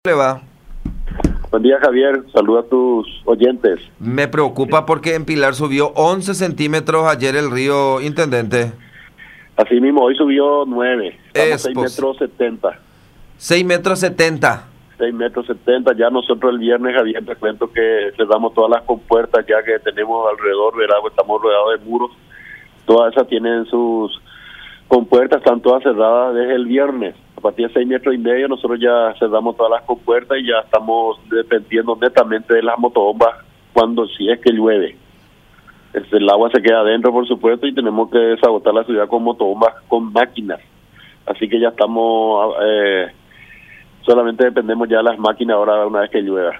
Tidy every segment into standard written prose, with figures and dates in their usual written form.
Le va. Buen día, Javier. Saluda a tus oyentes. Me preocupa porque en Pilar subió 11 centímetros ayer el río, intendente. Así mismo, hoy subió 9. Estamos Es 6 metros 70. 6 metros 70. 6 metros 70. Ya nosotros el viernes, Javier, te cuento que cerramos todas las compuertas ya que tenemos alrededor, ¿verdad? Estamos rodeados de muros. Todas esas tienen sus compuertas, están todas cerradas desde el viernes. A partir de 6 metros y medio nosotros ya cerramos todas las compuertas y ya estamos dependiendo netamente de las motobombas cuando si es que llueve. El agua se queda adentro, por supuesto, y tenemos que desagotar la ciudad con motobombas, con máquinas. Así que ya estamos, solamente dependemos ya de las máquinas ahora una vez que llueva.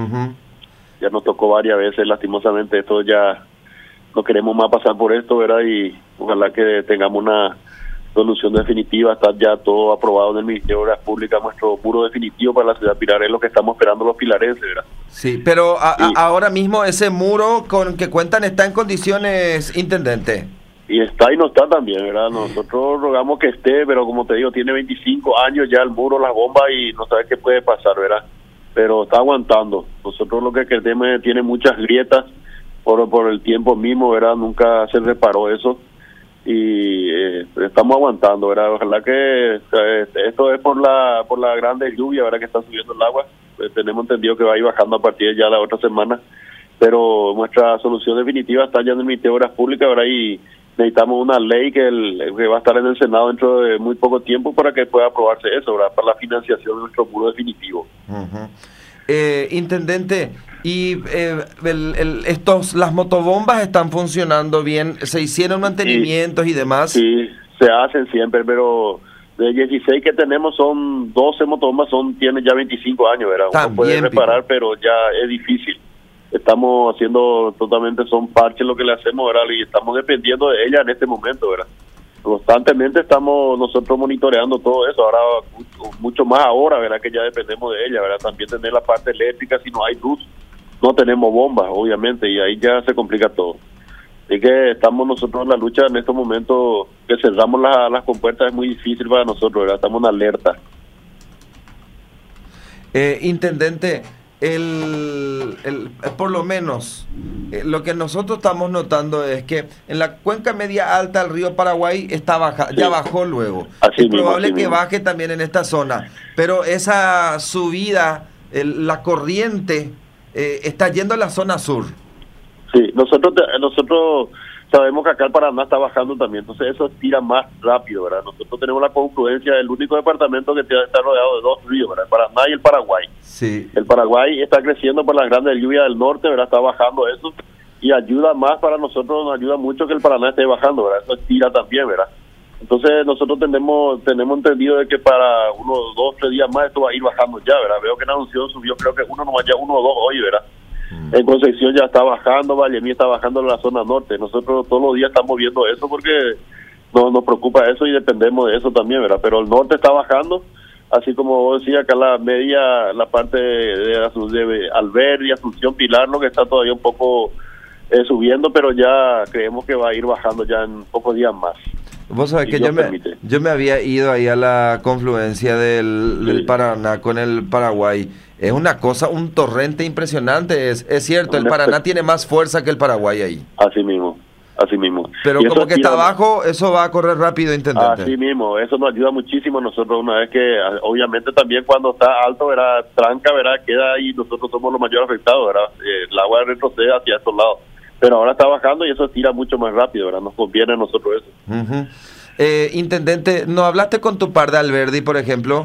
Ya nos tocó varias veces, lastimosamente, esto ya no queremos más pasar por esto, ¿verdad? Y ojalá que tengamos una solución definitiva. Está ya todo aprobado en el Ministerio de Obras Públicas, nuestro muro definitivo para la ciudad de Pilar, es lo que estamos esperando los pilarenses, ¿verdad? Sí, pero ahora mismo ese muro con que cuentan está en condiciones, intendente. Y está y no está también, ¿verdad? Nosotros rogamos que esté, pero como te digo, tiene 25 años ya el muro, las bombas, y no sabes qué puede pasar, ¿verdad? Pero está aguantando. Nosotros lo que queremos tiene muchas grietas por el tiempo mismo, ¿verdad? Nunca se reparó eso. Y estamos aguantando, ¿verdad? Ojalá que esto es por la grande lluvia, ¿verdad? Que está subiendo el agua. Tenemos entendido que va a ir bajando a partir de ya la otra semana, pero nuestra solución definitiva está ya en el Ministerio de Obras Públicas, ¿verdad? Y necesitamos una ley que va a estar en el Senado dentro de muy poco tiempo para que pueda aprobarse eso, ¿verdad? Para la financiación de nuestro muro definitivo. Intendente, y las motobombas están funcionando bien, se hicieron mantenimientos y demás. Sí, se hacen siempre, pero de 16 que tenemos son 12 motobombas, tienen ya 25 años, ¿verdad? Uno puede reparar, pero ya es difícil. Estamos haciendo totalmente, son parches lo que le hacemos, ¿verdad? Y estamos dependiendo de ella en este momento, ¿verdad? Constantemente estamos nosotros monitoreando todo eso, ahora mucho más ahora, ¿verdad? Que ya dependemos de ella, ¿verdad? También tener la parte eléctrica, si no hay luz, no tenemos bombas, obviamente, y ahí ya se complica todo. Así que estamos nosotros en la lucha en estos momentos, que cerramos las compuertas es muy difícil para nosotros, ¿verdad? Estamos en alerta. Intendente, por lo menos lo que nosotros estamos notando es que en la cuenca media alta del río Paraguay está Sí. ya bajó luego. Así es mismo, probable que mismo baje también en esta zona, pero esa subida, la corriente está yendo a la zona sur. Sí, nosotros sabemos que acá el Paraná está bajando también, entonces eso tira más rápido, ¿verdad? Nosotros tenemos la confluencia del único departamento que está rodeado de dos ríos, ¿verdad? El Paraná y el Paraguay. Sí. El Paraguay está creciendo por las grandes lluvias del norte, ¿verdad? Está bajando eso y ayuda más para nosotros, nos ayuda mucho que el Paraná esté bajando, ¿verdad? Eso tira también, ¿verdad? Entonces nosotros tenemos entendido de que para unos 2, 3 días más esto va a ir bajando ya, ¿verdad? Veo que en Asunción subió, creo que uno o dos hoy, ¿verdad? En Concepción ya está bajando, Vallemí está bajando en la zona norte. Nosotros todos los días estamos viendo eso porque nos preocupa eso y dependemos de eso también, ¿verdad? Pero el norte está bajando, así como vos decías, acá la parte de Alberdi, Asunción, Pilar, ¿no? Que está todavía un poco subiendo, pero ya creemos que va a ir bajando ya en pocos días más. Vos sabés que yo me había ido ahí a la confluencia del Paraná con el Paraguay. Es una cosa, un torrente impresionante, es cierto, el Paraná tiene más fuerza que el Paraguay ahí. Así mismo. Pero como que está abajo, eso va a correr rápido, intendente. Así mismo, eso nos ayuda muchísimo a nosotros una vez que, obviamente también cuando está alto, ¿verdad? Tranca, ¿verdad? Queda ahí, nosotros somos los mayores afectados, ¿verdad? El agua retrocede hacia estos lados. Pero ahora está bajando y eso tira mucho más rápido, ¿verdad? Nos conviene a nosotros eso. Intendente, ¿no hablaste con tu par de Alberdi, por ejemplo?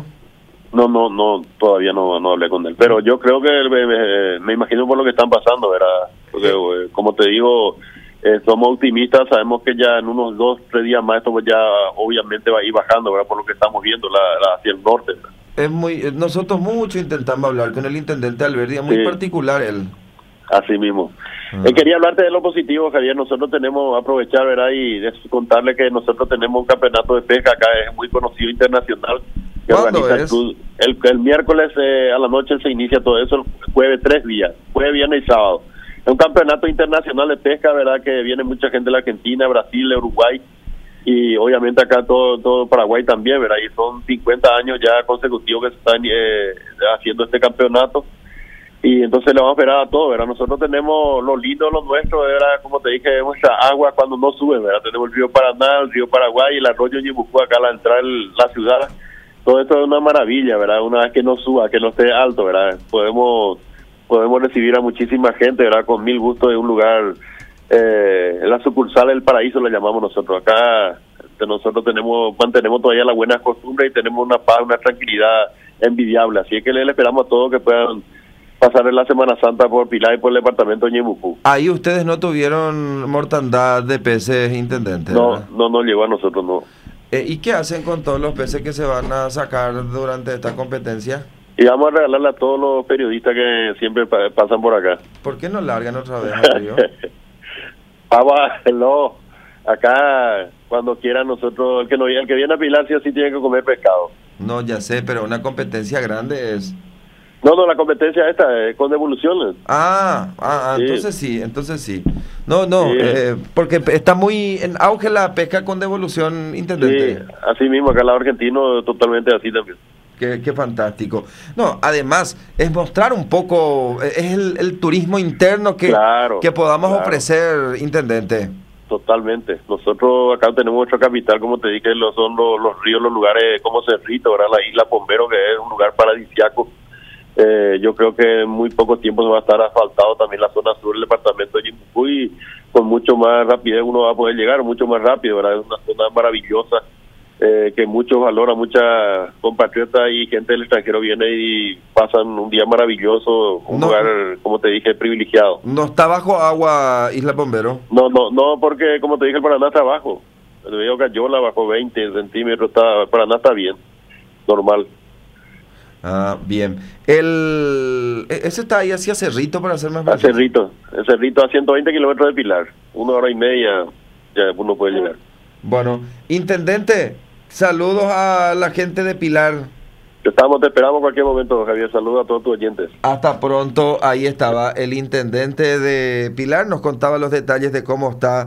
No, todavía no hablé con él. Pero yo creo que me imagino por lo que están pasando, ¿verdad? Porque, como te digo, somos optimistas, sabemos que ya en unos 2, 3 días más esto ya obviamente va a ir bajando, ¿verdad? Por lo que estamos viendo hacia el norte, ¿verdad? Nosotros mucho intentamos hablar con el intendente Alberdi, es muy particular él. Así mismo. Quería hablarte de lo positivo, Javier. Nosotros tenemos, aprovechar, ¿verdad? Y contarle que nosotros tenemos un campeonato de pesca acá, es muy conocido internacional. Que ¿Cuándo es? El miércoles a la noche se inicia todo eso, el jueves 3 días, jueves, viernes y sábado. Es un campeonato internacional de pesca, ¿verdad? Que viene mucha gente de la Argentina, Brasil, Uruguay. y obviamente acá todo Paraguay también, ¿verdad? Y son 50 años ya consecutivos que se están haciendo este campeonato, y entonces le vamos a esperar a todo, ¿verdad? Nosotros tenemos lo lindo, lo nuestro, ¿verdad? Como te dije, nuestra agua cuando no sube, ¿verdad? Tenemos el río Paraná, el río Paraguay y el arroyo Ñemucú acá a la entrada de la ciudad. Todo esto es una maravilla, ¿verdad? Una vez que no suba, que no esté alto, ¿verdad? Podemos recibir a muchísima gente, ¿verdad? Con mil gustos en un lugar, la sucursal del paraíso le llamamos nosotros. Acá nosotros mantenemos todavía las buenas costumbres y tenemos una paz, una tranquilidad envidiable. Así es que le esperamos a todos que puedan pasar en la Semana Santa por Pilar y por el departamento de Ñemucú. Ahí ustedes no tuvieron mortandad de peces, intendente, ¿verdad? No llegó a nosotros, no. ¿Y qué hacen con todos los peces que se van a sacar durante esta competencia? Y vamos a regalarle a todos los periodistas que siempre pasan por acá. ¿Por qué no largan otra vez al río? No, acá cuando quieran nosotros, el que viene a Pilar sí o sí tiene que comer pescado. No, ya sé, pero una competencia grande es... No, la competencia esta es con devoluciones. Sí. entonces sí. No, sí. Porque está muy en auge la pesca con devolución, intendente. Sí, así mismo, acá el lado argentino totalmente así también. Qué fantástico. No, además, es mostrar un poco, es el turismo interno que podamos ofrecer, intendente. Totalmente. Nosotros acá tenemos nuestra capital, como te dije, son los ríos, los lugares como Cerrito, ¿verdad? La isla Pombero, que es un lugar paradisíaco. Yo creo que en muy poco tiempo se va a estar asfaltado también la zona sur del departamento de Ñemucú, y con mucho más rapidez uno va a poder llegar, mucho más rápido, ¿verdad? Es una zona maravillosa que muchos valoran, mucha compatriotas y gente del extranjero viene y pasan un día maravilloso, un lugar, como te dije, privilegiado. ¿No está bajo agua Isla Bombero? No, porque como te dije, el Paraná está abajo. El río Cayola bajo 20 centímetros, el Paraná está bien, normal. Bien. Ese está ahí hacia Cerrito, para hacer más preciso. Cerrito a 120 kilómetros de Pilar, 1 hora y media ya uno puede llegar. Bueno, intendente, saludos a la gente de Pilar. Te esperamos en cualquier momento, Javier. Saludos a todos tus oyentes. Hasta pronto. Ahí estaba el intendente de Pilar, nos contaba los detalles de cómo está